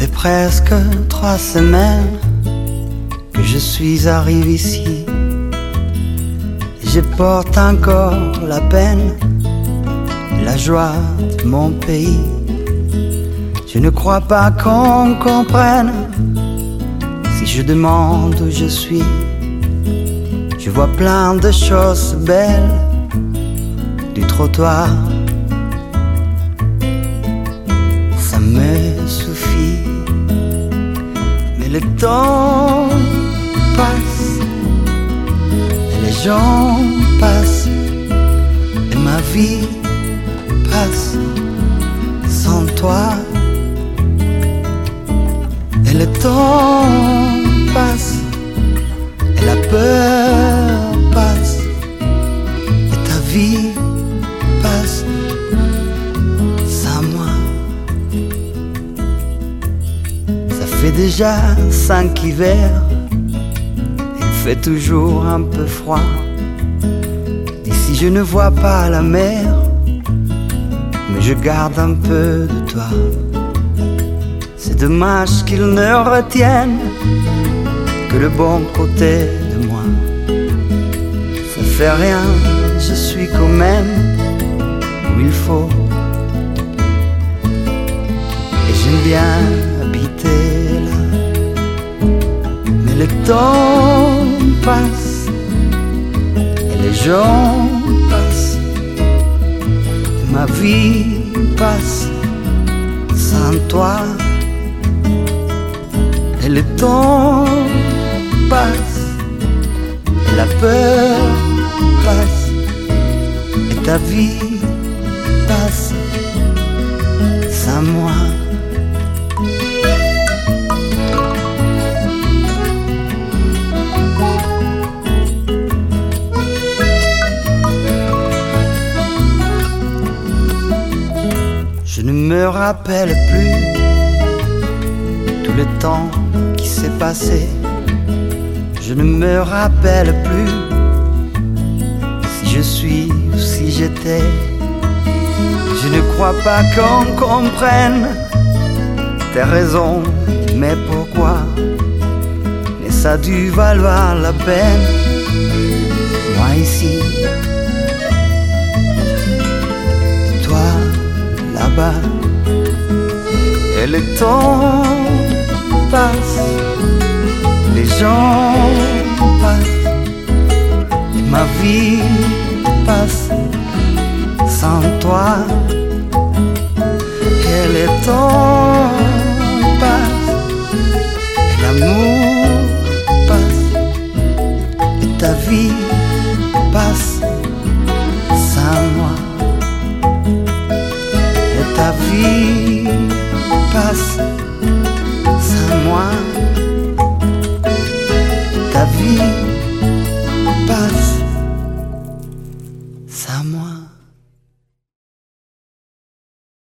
fait presque 3 semaines que je suis arrivé ici. Je porte encore la peine, la joie de mon pays. Je ne crois pas qu'on comprenne si je demande où je suis. Je vois plein de choses belles du trottoir. Ça me suffit, mais le temps passe et les gens passent et ma vie passe sans toi. Et le temps passe et la peur passe et ta vie passe sans moi. Ça fait déjà 5 hivers, il fait toujours un peu froid. D'ici je ne vois pas la mer, mais je garde un peu de toi. C'est dommage qu'ils ne retiennent que le bon côté de moi. Ça fait rien, je suis quand même où il faut. Et j'aime bien habiter là. Mais le temps passe et les gens passent et ma vie passe sans toi. Et le temps passe et la peur passe et ta vie passe sans moi. Je ne me rappelle plus tout le temps qui s'est passé. Je ne me rappelle plus si je suis ou si j'étais. Je ne crois pas qu'on comprenne tes raisons, mais pourquoi? Mais ça a dû valoir la peine. Moi ici, toi là-bas. Et le temps passe, les gens passent, et ma vie passe sans toi. Et le temps passe, et l'amour passe, et ta vie passe sans moi. Et ta vie passe